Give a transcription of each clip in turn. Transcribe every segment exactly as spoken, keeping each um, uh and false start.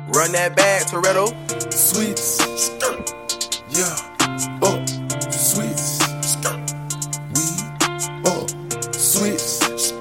Run that back, Toretto. Switch, yeah, up, switch, we up, switch.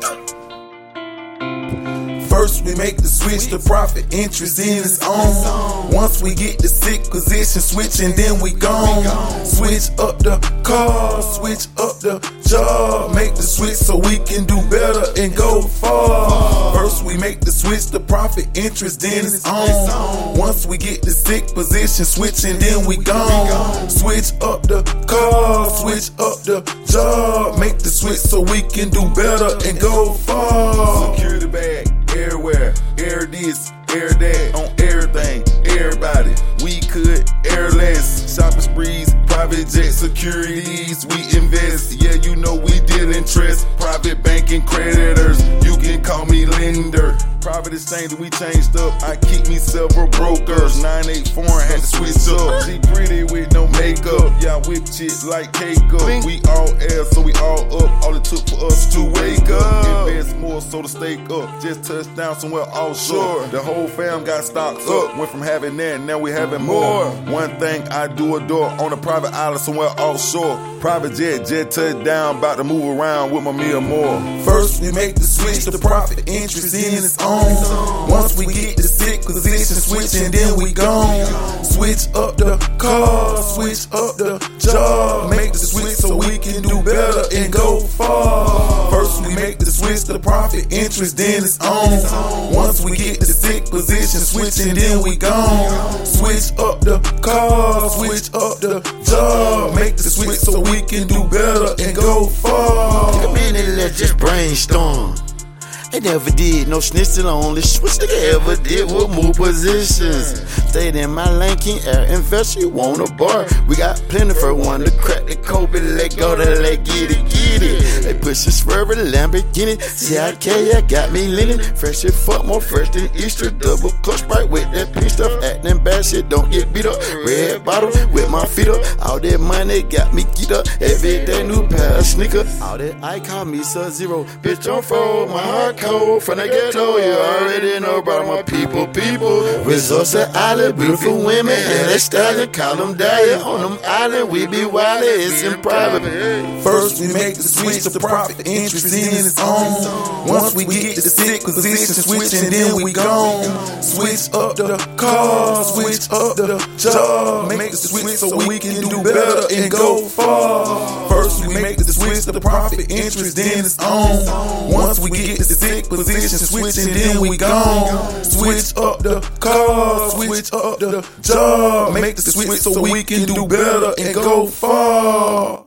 First we make the switch to profit, interest in its own. Once we get the sick position, switch and then we gone. Switch up the car, switch up the job. Make the switch so we can do better and go far. First we make the switch to profit, interest in its own. Once we get the sick position, switch and then we gone. Switch up the car, switch up the job. Make the switch so we can do better and go far. Security bag everywhere, air this, air that, on everything, everybody. We could air less, shopping sprees, private jet securities, we invest. Yeah, you know we deal interest, private banking creditors. You can call me lender. Private exchange, we changed up. I keep me several brokers. nine eight four had to switch up. She pretty with no makeup. Yeah, I whip shit like cake up. We all air, so we all up. All it took for us to wake up. Invest more, so to stake up. Just touched down somewhere offshore. The whole fam got stocks up. Went from having that, now we having more. One thing I do adore, on a private island somewhere offshore. Private jet, jet touched down, about to move around with my meal more. First we make the switch to profit, interest in its own. Once we get the sick position, switch and then we gone. Switch up the car, switch up the job. Make the switch so we can do better and go far. First we make the switch to profit, interest in its own. Once we get the sick position, switch and then we gone. Switch up the car, switch up the job. Make the switch so we can do better and go far. Take a minute, let's just brainstorm. They never did no snitching, only switch they ever did with move positions. Stayed in my lane, King Air Invest, you want a bar. We got plenty for one to crack the code, but let go, then let get it, get it. They push a swerve in Lamborghini, C I K, yeah, got me leaning. Fresh as fuck, more fresh than Easter, double clutch right with that pink stuff. Acting bad shit, don't get beat up. Red bottle with my feet up. All that money got me geeked up. Every day new pair of sneaker. All that I call me Sub-Zero. Bitch, I'm froze, my heart cold. From the ghetto, you already know about my people, people. Resorts at island, beautiful women, and they stallion, call them Dahlia. On them island, we be wildin', it's in private. First we make the switch to profit, interest in its own. Once we get the sick position, switch and then we gone. Switch up the car, switch up the job. Make the switch so we can do better and go far. First we make the switch to profit, interest in its own. Once we get the sick position, switch and then we gone. Switch up the car, switch up the job. Make the switch so we can do better and go far.